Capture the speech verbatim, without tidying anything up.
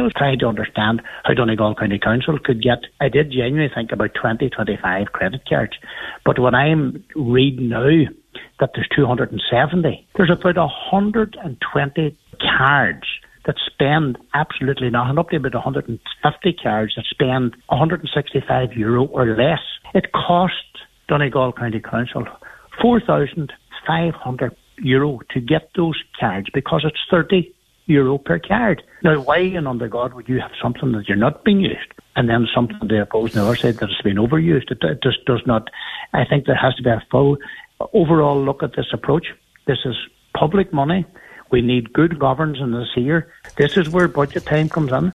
was trying to understand how Donegal County Council could get, I did genuinely think about twenty, twenty-five credit cards. But when I'm reading now that there's two hundred seventy, there's about one hundred twenty cards that spend absolutely nothing, up to about one hundred fifty cards that spend one hundred sixty-five euro or less. It cost Donegal County Council four thousand five hundred euro to get those cards because it's thirty euro per card. Now, why in under God would you have something that you're not being used and then something they oppose on the other side that has been overused? It, it just does not. I think there has to be a full overall look at this approach. This is public money. We need good governance in this year. This is where budget time comes in.